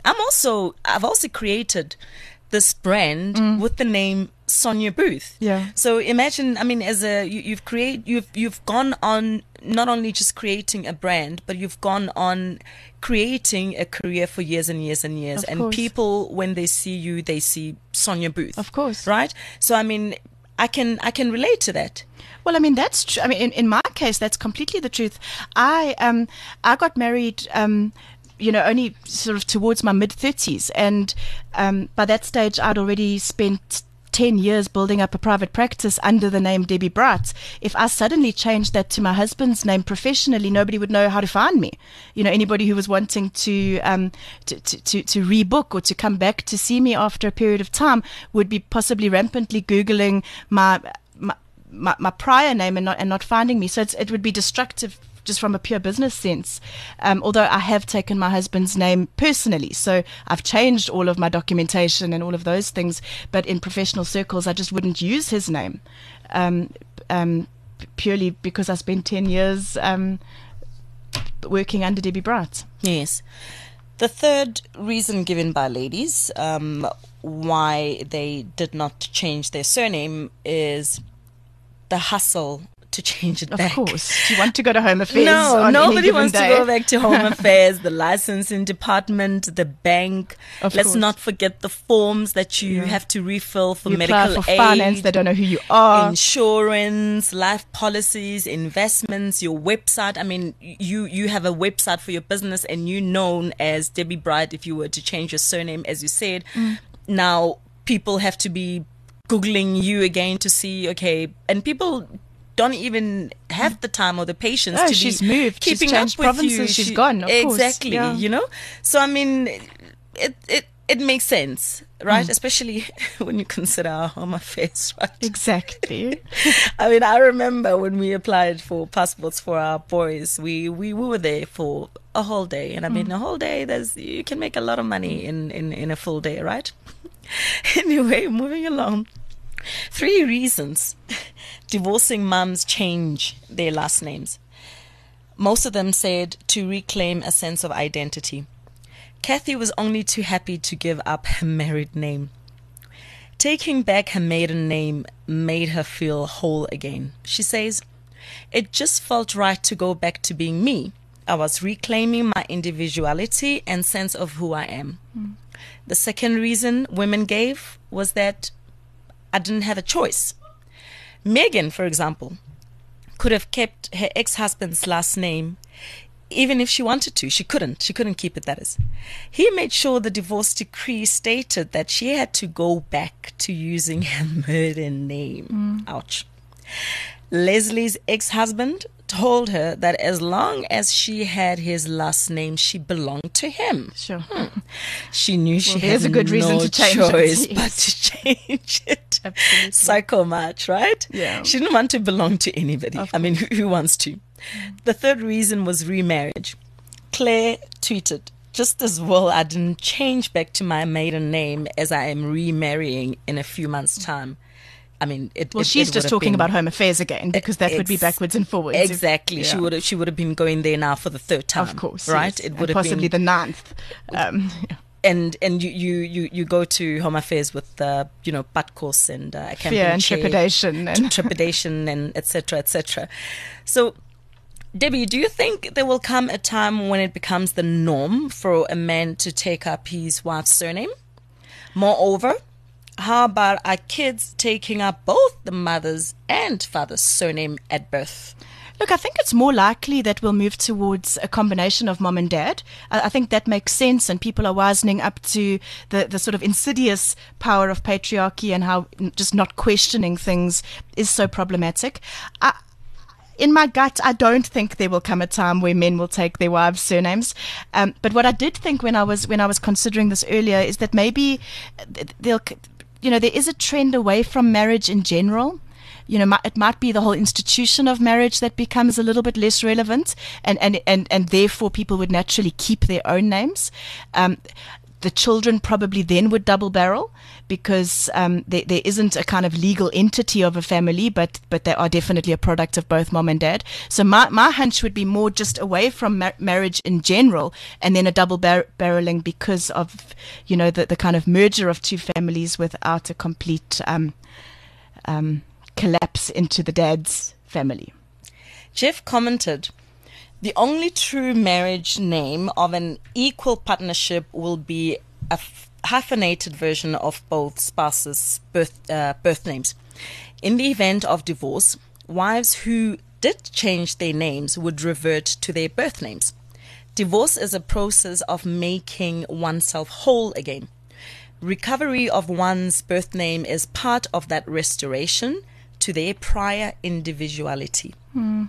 [SPEAKER 2] I'm also, I've also created this brand mm. with the name Sonia Booth.
[SPEAKER 3] Yeah.
[SPEAKER 2] So imagine, I mean, as a, you, you've create, you've, you've gone on not only just creating a brand, but you've gone on creating a career for years and years and years.
[SPEAKER 3] Of
[SPEAKER 2] and
[SPEAKER 3] course.
[SPEAKER 2] People, when they see you, they see Sonia Booth.
[SPEAKER 3] Of course.
[SPEAKER 2] Right? So, I mean, I can, I can relate to that.
[SPEAKER 3] Well, I mean, that's true. I mean, in, in my case, that's completely the truth. I, um, I got married, um, you know, only sort of towards my mid thirties. And, um, by that stage, I'd already spent ten years building up a private practice under the name Debbie Bright. If I suddenly changed that to my husband's name professionally, nobody would know how to find me. You know, anybody who was wanting to, um, to, to, to, to rebook or to come back to see me after a period of time would be possibly rampantly Googling my, my, my, my prior name and not, and not finding me. So it's, it would be destructive just from a pure business sense. Um, although I have taken my husband's name personally. So I've changed all of my documentation and all of those things. But in professional circles, I just wouldn't use his name. Um, um, purely because I spent ten years um, working under Debbie Bright.
[SPEAKER 2] Yes. The third reason given by ladies um, why they did not change their surname is the hustle to change it
[SPEAKER 3] of
[SPEAKER 2] back.
[SPEAKER 3] Of course. Do you want to go to Home Affairs?
[SPEAKER 2] No,
[SPEAKER 3] on
[SPEAKER 2] nobody
[SPEAKER 3] any given
[SPEAKER 2] wants
[SPEAKER 3] day?
[SPEAKER 2] to go back to Home Affairs, the licensing department, the bank.
[SPEAKER 3] Of
[SPEAKER 2] Let's
[SPEAKER 3] course.
[SPEAKER 2] not forget the forms that you
[SPEAKER 3] Yeah.
[SPEAKER 2] have to refill for
[SPEAKER 3] You
[SPEAKER 2] medical
[SPEAKER 3] apply for
[SPEAKER 2] aid,
[SPEAKER 3] finance, they don't know who you are.
[SPEAKER 2] insurance, life policies, investments, your website. I mean, you, you have a website for your business and you're known as Debbie Bright if you were to change your surname, as you said.
[SPEAKER 3] Mm.
[SPEAKER 2] Now, people have to be Googling you again to see, okay, and people don't even have the time or the patience
[SPEAKER 3] Oh,
[SPEAKER 2] to
[SPEAKER 3] she's
[SPEAKER 2] be
[SPEAKER 3] moved.
[SPEAKER 2] keeping
[SPEAKER 3] She's changed
[SPEAKER 2] up with
[SPEAKER 3] provinces.
[SPEAKER 2] you.
[SPEAKER 3] She's
[SPEAKER 2] She-
[SPEAKER 3] gone, of course.
[SPEAKER 2] exactly,
[SPEAKER 3] Yeah.
[SPEAKER 2] you know. So I mean, it it it makes sense, right? Especially when you consider our Home Affairs, right?
[SPEAKER 3] Exactly.
[SPEAKER 2] I mean, I remember when we applied for passports for our boys, we, we, we were there for a whole day. And I mean, a whole day, there's you can make a lot of money in, in, in a full day, right? Anyway, moving along. Three reasons divorcing mums change their last names. Most of them said to reclaim a sense of identity. Kathy was only too happy to give up her married name. Taking back her maiden name made her feel whole again. She says, "It just felt right to go back to being me. I was reclaiming my individuality and sense of who I am." Mm. The second reason women gave was that I didn't have a choice. Megan, for example, could have kept her ex-husband's last name even if she wanted to. She couldn't. She couldn't keep it, that is. He made sure the divorce decree stated that she had to go back to using her maiden name. Mm. Ouch. Leslie's ex-husband told her that as long as she had his last name, she belonged to him.
[SPEAKER 3] Sure.
[SPEAKER 2] Hmm. She knew she
[SPEAKER 3] Well,
[SPEAKER 2] had
[SPEAKER 3] there's a good
[SPEAKER 2] no
[SPEAKER 3] reason to change
[SPEAKER 2] choice
[SPEAKER 3] it, yes.
[SPEAKER 2] but to change it.
[SPEAKER 3] Absolutely.
[SPEAKER 2] Psycho much, right?
[SPEAKER 3] Yeah.
[SPEAKER 2] She didn't want to belong to anybody.
[SPEAKER 3] Of
[SPEAKER 2] I mean, who, who wants to? The third reason was remarriage. Claire tweeted, "Just as well I didn't change back to my maiden name as I am remarrying in a few months' time." I mean, it,
[SPEAKER 3] Well,
[SPEAKER 2] it,
[SPEAKER 3] she's
[SPEAKER 2] it
[SPEAKER 3] just
[SPEAKER 2] would have
[SPEAKER 3] talking
[SPEAKER 2] been-
[SPEAKER 3] about Home Affairs again, because that would be
[SPEAKER 2] Ex-
[SPEAKER 3] backwards and forwards. if-
[SPEAKER 2] Exactly. She
[SPEAKER 3] yeah.
[SPEAKER 2] would have. She would have been going there now for the third time.
[SPEAKER 3] Of course,
[SPEAKER 2] right?
[SPEAKER 3] yes.
[SPEAKER 2] It
[SPEAKER 3] And
[SPEAKER 2] would have
[SPEAKER 3] possibly
[SPEAKER 2] been
[SPEAKER 3] the ninth. Um,
[SPEAKER 2] and and you you you, you go to Home Affairs with uh, you know butt course and uh, a camping
[SPEAKER 3] fear and
[SPEAKER 2] chair,
[SPEAKER 3] trepidation, and
[SPEAKER 2] trepidation and et cetera et cetera. So, Debbie, do you think there will come a time when it becomes the norm for a man to take up his wife's surname? Moreover, how about our kids taking up both the mother's and father's surname at birth?
[SPEAKER 3] Look, I think it's more likely that we'll move towards a combination of mom and dad. I, I think that makes sense, and people are wisening up to the, the sort of insidious power of patriarchy and how just not questioning things is so problematic. I, in my gut, I don't think there will come a time where men will take their wives' surnames. Um, but what I did think when I was when I was considering this earlier is that maybe they'll, you know, there is a trend away from marriage in general. You know, it might be the whole institution of marriage that becomes a little bit less relevant, and and and, and therefore people would naturally keep their own names. Um, the children probably then would double barrel because um, there, there isn't a kind of legal entity of a family, but but they are definitely a product of both mom and dad. So my, my hunch would be more just away from mar- marriage in general, and then a double bar- barreling because of, you know, the, the kind of merger of two families without a complete um, um, collapse into the dad's family.
[SPEAKER 2] Jeff commented, the only true marriage name of an equal partnership will be a f- hyphenated version of both spouses' birth, uh, birth names. In the event of divorce, wives who did change their names would revert to their birth names. Divorce is a process of making oneself whole again. Recovery of one's birth name is part of that restoration to their prior individuality.
[SPEAKER 3] Hmm.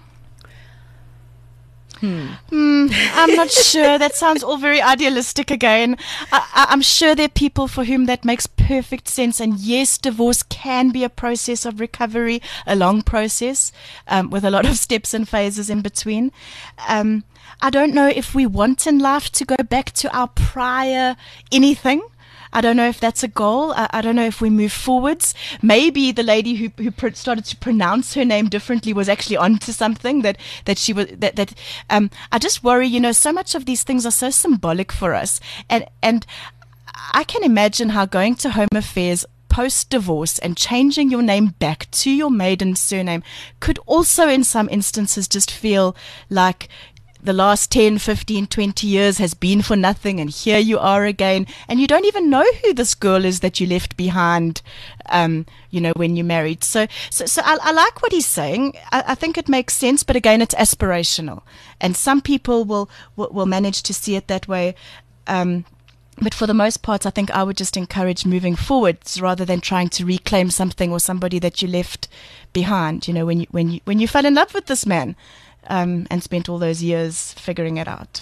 [SPEAKER 3] Hmm. Mm, I'm not sure. That sounds all very idealistic again. I, I, I'm sure there are people for whom that makes perfect sense. And yes, divorce can be a process of recovery, a long process um, with a lot of steps and phases in between. Um, I don't know if we want in life to go back to our prior anything. I don't know if that's a goal. I, I don't know if we move forwards. Maybe the lady who who pr- started to pronounce her name differently was actually onto something that that she was that that. Um, I just worry. You know, so much of these things are so symbolic for us, and and I can imagine how going to Home Affairs post-divorce and changing your name back to your maiden surname could also, in some instances, just feel like the last ten, fifteen, twenty years has been for nothing, and here you are again, and you don't even know who this girl is that you left behind, um, you know, when you married. So, so, so I, I like what he's saying. I, I think it makes sense, but again, it's aspirational, and some people will will, will manage to see it that way. Um, but for the most part, I think I would just encourage moving forwards rather than trying to reclaim something or somebody that you left behind. You know, when you when you when you fell in love with this man. Um, and spent all those years figuring it out.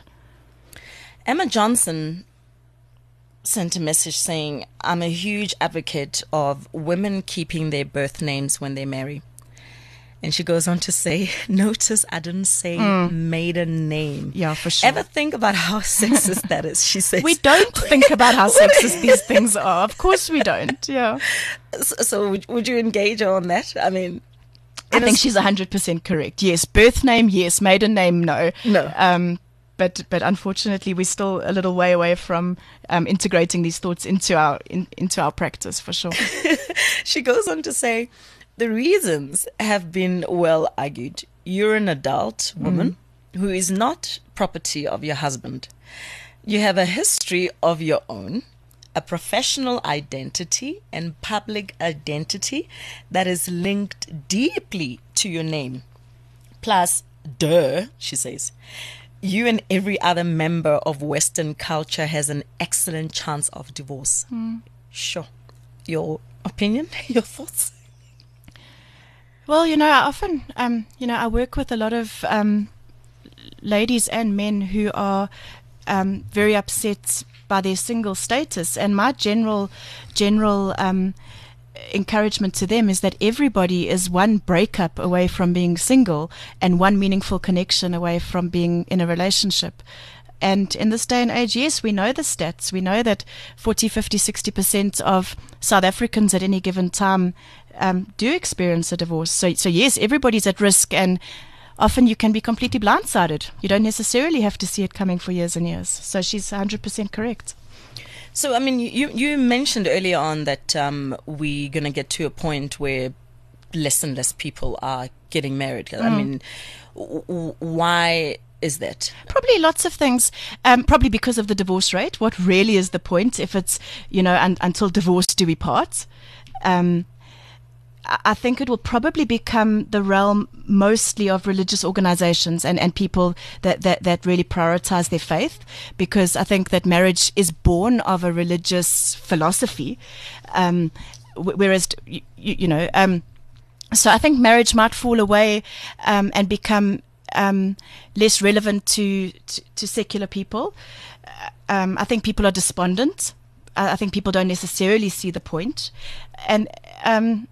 [SPEAKER 2] Emma Johnson sent a message saying, I'm a huge advocate of women keeping their birth names when they marry. And she goes on to say, notice I didn't say mm. maiden name.
[SPEAKER 3] Yeah, for sure.
[SPEAKER 2] Ever think about how sexist that is? She says.
[SPEAKER 3] We don't think about how sexist these things are. Of course we don't, yeah.
[SPEAKER 2] So, so would, would you engage her on that? I mean...
[SPEAKER 3] I think she's one hundred percent correct. Yes, birth name, yes. Maiden name, no.
[SPEAKER 2] No.
[SPEAKER 3] Um, but but unfortunately, we're still a little way away from um, integrating these thoughts into our in, into our practice, for sure.
[SPEAKER 2] She goes on to say, the reasons have been well argued. You're an adult woman mm. who is not property of your husband. You have a history of your own, a professional identity and public identity that is linked deeply to your name. Plus, duh, she says, you and every other member of Western culture has an excellent chance of divorce. Mm. Sure. Your opinion, your thoughts?
[SPEAKER 3] Well, you know, I often, um, you know, I work with a lot of um, ladies and men who are um, very upset by their single status, and my general general um, encouragement to them is that everybody is one breakup away from being single and one meaningful connection away from being in a relationship. And in this day and age, yes, we know the stats. We know that forty, fifty, sixty percent of South Africans at any given time um, do experience a divorce. So, so yes, everybody's at risk, and often you can be completely blindsided. You don't necessarily have to see it coming for years and years. So she's one hundred percent correct.
[SPEAKER 2] So, I mean, you, you mentioned earlier on that um, we're going to get to a point where less and less people are getting married. Mm. I mean, w- why is that?
[SPEAKER 3] Probably lots of things. Um, probably because of the divorce rate. What really is the point if it's, you know, un- until divorce do we part? Um I think it will probably become the realm mostly of religious organizations and, and people that, that, that really prioritize their faith, because I think that marriage is born of a religious philosophy, um, whereas, you, you know, um, so I think marriage might fall away um, and become um, less relevant to, to, to secular people. Um, I think people are despondent. I, I think people don't necessarily see the point. And, um,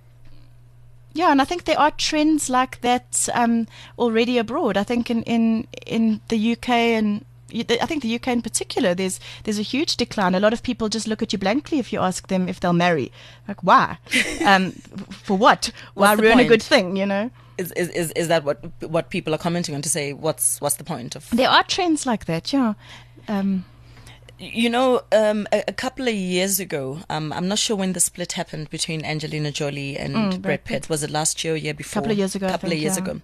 [SPEAKER 3] Yeah, and I think there are trends like that um, already abroad. I think in, in, in the U K and I think the U K in particular, there's there's a huge decline. A lot of people just look at you blankly if you ask them if they'll marry. Like, why? um, for what? Why
[SPEAKER 2] What's the
[SPEAKER 3] ruin a
[SPEAKER 2] point?
[SPEAKER 3] good thing? You know.
[SPEAKER 2] Is, is is is that what what people are commenting on, to say what's what's the point of?
[SPEAKER 3] There are trends like that, yeah. Um,
[SPEAKER 2] You know, um, a, a couple of years ago, um, I'm not sure when the split happened between Angelina Jolie and
[SPEAKER 3] Mm, Brad
[SPEAKER 2] Brad
[SPEAKER 3] Pitt.
[SPEAKER 2] Pitt. Was it last year or year before?
[SPEAKER 3] Couple of years ago, I
[SPEAKER 2] couple
[SPEAKER 3] think,
[SPEAKER 2] of years
[SPEAKER 3] yeah.
[SPEAKER 2] ago.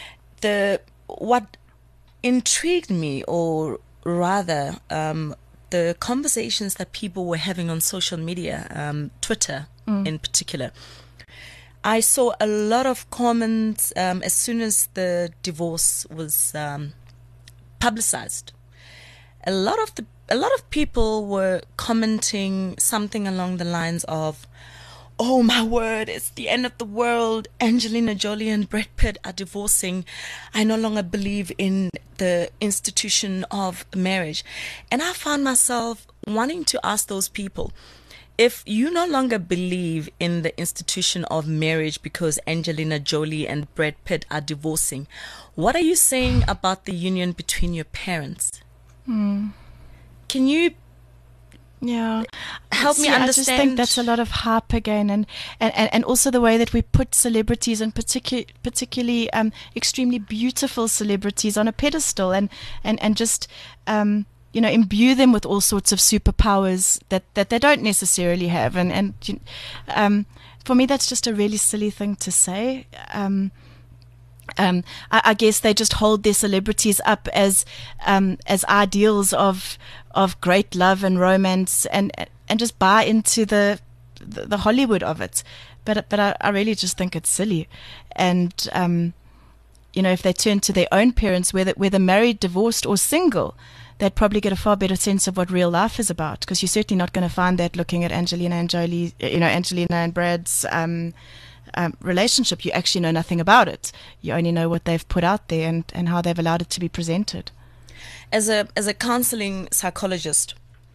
[SPEAKER 2] The what intrigued me, or rather, um, the conversations that people were having on social media, um, Twitter
[SPEAKER 3] Mm.
[SPEAKER 2] in particular. I saw a lot of comments um, as soon as the divorce was um, publicized. A lot of the a lot of people were commenting something along the lines of, "Oh my word, it's the end of the world. Angelina Jolie and Brad Pitt are divorcing. I no longer believe in the institution of marriage." And I found myself wanting to ask those people, if you no longer believe in the institution of marriage because Angelina Jolie and Brad Pitt are divorcing, what are you saying about the union between your parents?
[SPEAKER 3] mm.
[SPEAKER 2] Can you
[SPEAKER 3] Yeah.
[SPEAKER 2] help me
[SPEAKER 3] See,
[SPEAKER 2] understand?
[SPEAKER 3] I just think that's a lot of hype again, and, and, and, and also the way that we put celebrities, and particu- particularly um, extremely beautiful celebrities, on a pedestal, and, and, and just um, you know, imbue them with all sorts of superpowers that, that they don't necessarily have. And, and you- um, for me, that's just a really silly thing to say. Um, Um, I, I guess they just hold their celebrities up as um, as ideals of of great love and romance, and and just buy into the the, the Hollywood of it. But but I, I really just think it's silly, and um, you know, if they turn to their own parents, whether whether married, divorced, or single, they'd probably get a far better sense of what real life is about. Because you're certainly not going to find that looking at Angelina and Jolie, you know, Angelina and Brad's Um, Um, relationship. You actually know nothing about it. You only know what they've put out there, and, and how they've allowed it to be presented.
[SPEAKER 2] As a as a counseling psychologist,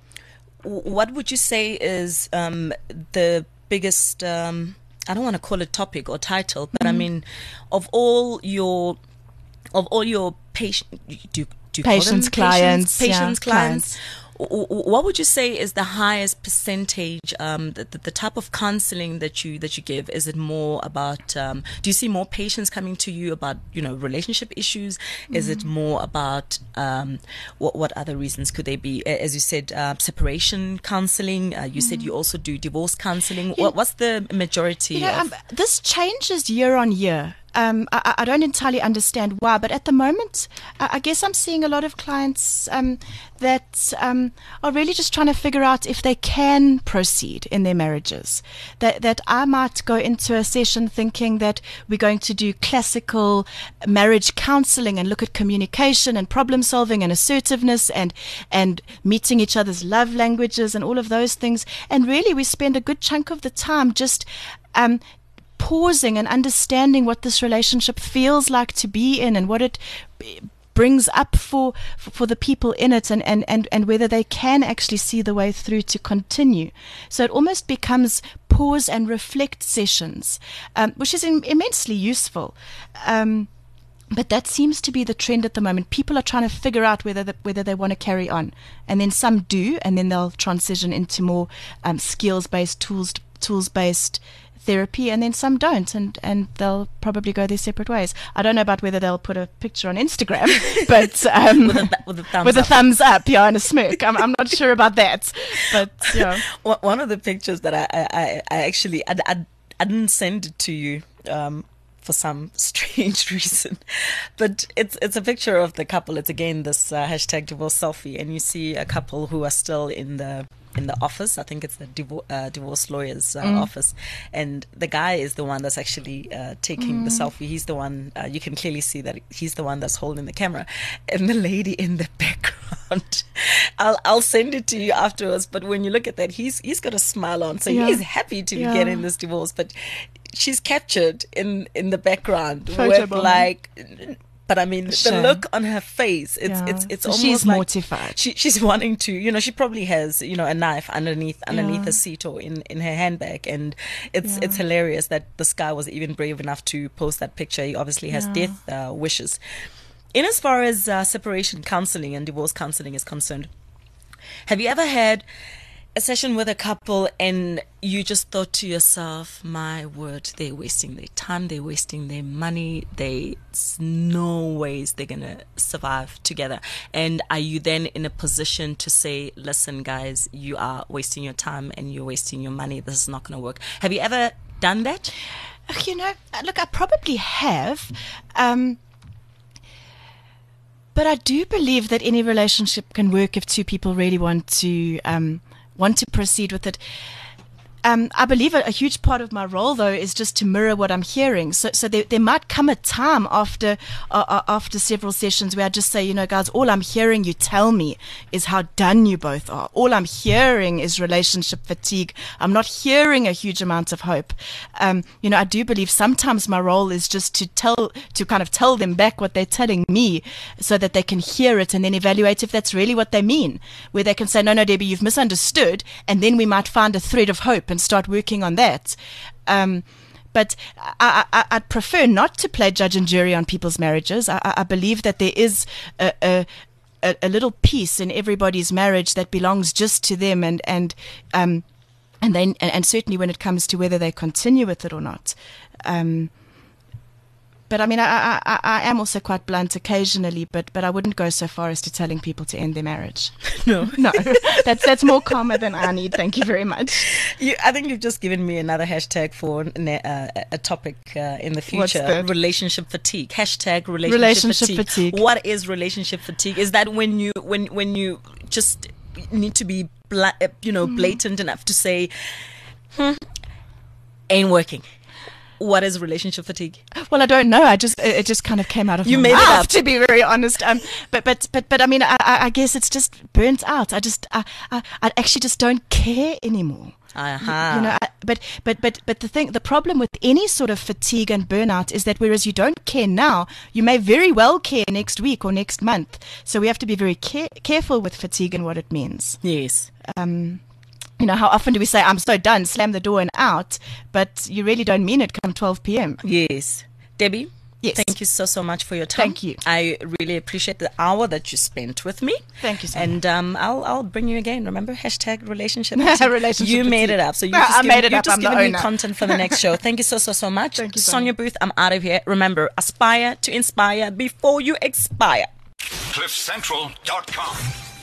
[SPEAKER 2] w- what would you say is um, the biggest? Um, I don't want to call it topic or title, but
[SPEAKER 3] Mm-hmm.
[SPEAKER 2] I mean, of all your of all your patient, do, do you
[SPEAKER 3] Patients,
[SPEAKER 2] call them
[SPEAKER 3] clients,
[SPEAKER 2] patients, patients,
[SPEAKER 3] yeah,
[SPEAKER 2] clients. w- w- What would you say is the highest percentage? Um, the, the, the type of counseling that you that you give, is it more about? Um, do you see more patients coming to you about, you know, relationship issues? Is it more about um, what what other reasons could they be? A- As you said, uh, separation counseling. Uh, you said you also do divorce counseling. What, what's the majority?
[SPEAKER 3] You know,
[SPEAKER 2] of
[SPEAKER 3] um, this changes year on year. Um, I, I don't entirely understand why, but at the moment, I, I guess I'm seeing a lot of clients um, that um, are really just trying to figure out if they can proceed in their marriages. That that I might go into a session thinking that we're going to do classical marriage counseling and look at communication and problem solving and assertiveness and and meeting each other's love languages and all of those things. And really, we spend a good chunk of the time just um, pausing and understanding what this relationship feels like to be in, and what it b- brings up for for the people in it, and, and, and, and whether they can actually see the way through to continue. So it almost becomes pause and reflect sessions, um, which is im- immensely useful. Um, But that seems to be the trend at the moment. People are trying to figure out whether the, whether they want to carry on, and then some do, and then they'll transition into more um, skills-based, tools tools-based therapy, and then some don't, and, and they'll probably go their separate ways. I don't know about whether they'll put a picture on Instagram, but um,
[SPEAKER 2] with a, th- with a thumbs
[SPEAKER 3] with
[SPEAKER 2] up.
[SPEAKER 3] a thumbs up, yeah, and a smirk. I'm, I'm not sure about that, but yeah.
[SPEAKER 2] One one of the pictures that I I, I I actually I, I, I didn't send it to you um, for some strange reason, but it's it's a picture of the couple. It's again this uh, hashtag divorce selfie, and you see a couple who are still in the in the office. I think it's the divor- uh, divorce lawyer's uh,
[SPEAKER 3] Mm.
[SPEAKER 2] office, and the guy is the one that's actually uh, taking the selfie. He's the one, uh, you can clearly see that he's the one that's holding the camera, and the lady in the background. I'll I'll send it to you afterwards. But when you look at that, he's he's got a smile on, so
[SPEAKER 3] Yeah.
[SPEAKER 2] he's happy to
[SPEAKER 3] Yeah.
[SPEAKER 2] be getting this divorce. But she's captured in in the background with
[SPEAKER 3] Photobombing.
[SPEAKER 2] like. But I mean, the
[SPEAKER 3] Shame.
[SPEAKER 2] look on her face, it's
[SPEAKER 3] Yeah.
[SPEAKER 2] it's it's
[SPEAKER 3] So
[SPEAKER 2] almost
[SPEAKER 3] she's
[SPEAKER 2] like
[SPEAKER 3] mortified.
[SPEAKER 2] She she's wanting to, you know, she probably has, you know, a knife underneath underneath
[SPEAKER 3] Yeah.
[SPEAKER 2] her seat or in, in her handbag, and it's
[SPEAKER 3] Yeah.
[SPEAKER 2] it's hilarious that this guy was even brave enough to post that picture. He obviously has
[SPEAKER 3] Yeah.
[SPEAKER 2] death uh, wishes. in as far as uh, separation counseling and divorce counseling is concerned, have you ever had a session with a couple and you just thought to yourself, my word, they're wasting their time, they're wasting their money, there's no ways they're going to survive together? And are you then in a position to say, listen, guys, you are wasting your time and you're wasting your money, this is not going to work? Have you ever done that?
[SPEAKER 3] You know, look, I probably have. Um, but I do believe that any relationship can work if two people really want to um, want to proceed with it. Um, I believe a, a huge part of my role, though, is just to mirror what I'm hearing. So, so there, there might come a time after uh, uh, after several sessions where I just say, you know, guys, all I'm hearing you tell me is how done you both are. All I'm hearing is relationship fatigue. I'm not hearing a huge amount of hope. Um, you know, I do believe sometimes my role is just to tell, to kind of tell them back what they're telling me, so that they can hear it and then evaluate if that's really what they mean. Where they can say, no, no, Debbie, you've misunderstood, and then we might find a thread of hope and start working on that. Um, but I, I, I'd prefer not to play judge and jury on people's marriages. I, I believe that there is a, a, a little piece in everybody's marriage that belongs just to them, and and um, and then and, and certainly when it comes to whether they continue with it or not. Um, But I mean, I, I, I am also quite blunt occasionally, but, but I wouldn't go so far as to telling people to end their marriage.
[SPEAKER 2] No.
[SPEAKER 3] No, that's that's more calmer than I need. Thank you very much.
[SPEAKER 2] You, I think you've just given me another hashtag for uh, a topic uh, in the future.
[SPEAKER 3] What's that?
[SPEAKER 2] Relationship fatigue. Hashtag relationship,
[SPEAKER 3] Relationship
[SPEAKER 2] fatigue.
[SPEAKER 3] fatigue.
[SPEAKER 2] What is relationship fatigue? Is that when you when when you just need to be bla- you know blatant mm-hmm. enough to say, hmm, ain't working? What is relationship fatigue?
[SPEAKER 3] Well, I don't know. I just it it just kind of came out of
[SPEAKER 2] you
[SPEAKER 3] my
[SPEAKER 2] made
[SPEAKER 3] mouth,
[SPEAKER 2] it up.
[SPEAKER 3] to be very honest. Um, but but but but I mean, I, I guess it's just burnt out. I just I, I I actually just don't care anymore.
[SPEAKER 2] Uh-huh.
[SPEAKER 3] You know, I, but but but but the thing, the problem with any sort of fatigue and burnout is that whereas you don't care now, you may very well care next week or next month. So we have to be very care- careful with fatigue and what it means.
[SPEAKER 2] Yes.
[SPEAKER 3] Um. You know, how often do we say, I'm so done, slam the door and out, but you really don't mean it come twelve p.m.
[SPEAKER 2] Yes. Debbie,
[SPEAKER 3] yes.
[SPEAKER 2] Thank you so, so much for your time.
[SPEAKER 3] Thank you.
[SPEAKER 2] I really appreciate the hour that you spent with me.
[SPEAKER 3] Thank you so
[SPEAKER 2] and,
[SPEAKER 3] much.
[SPEAKER 2] And um, I'll I'll bring you again. Remember, hashtag relationship.
[SPEAKER 3] relationship
[SPEAKER 2] you made
[SPEAKER 3] fatigue.
[SPEAKER 2] it up. So you
[SPEAKER 3] No,
[SPEAKER 2] just
[SPEAKER 3] I
[SPEAKER 2] given,
[SPEAKER 3] made it
[SPEAKER 2] you've
[SPEAKER 3] up.
[SPEAKER 2] just
[SPEAKER 3] I'm the
[SPEAKER 2] given me
[SPEAKER 3] owner.
[SPEAKER 2] content for the next show. Thank you so, so, so much.
[SPEAKER 3] Thank you so
[SPEAKER 2] Sonia
[SPEAKER 3] much.
[SPEAKER 2] Booth, I'm out of here. Remember, aspire to inspire before you expire.
[SPEAKER 1] cliff central dot com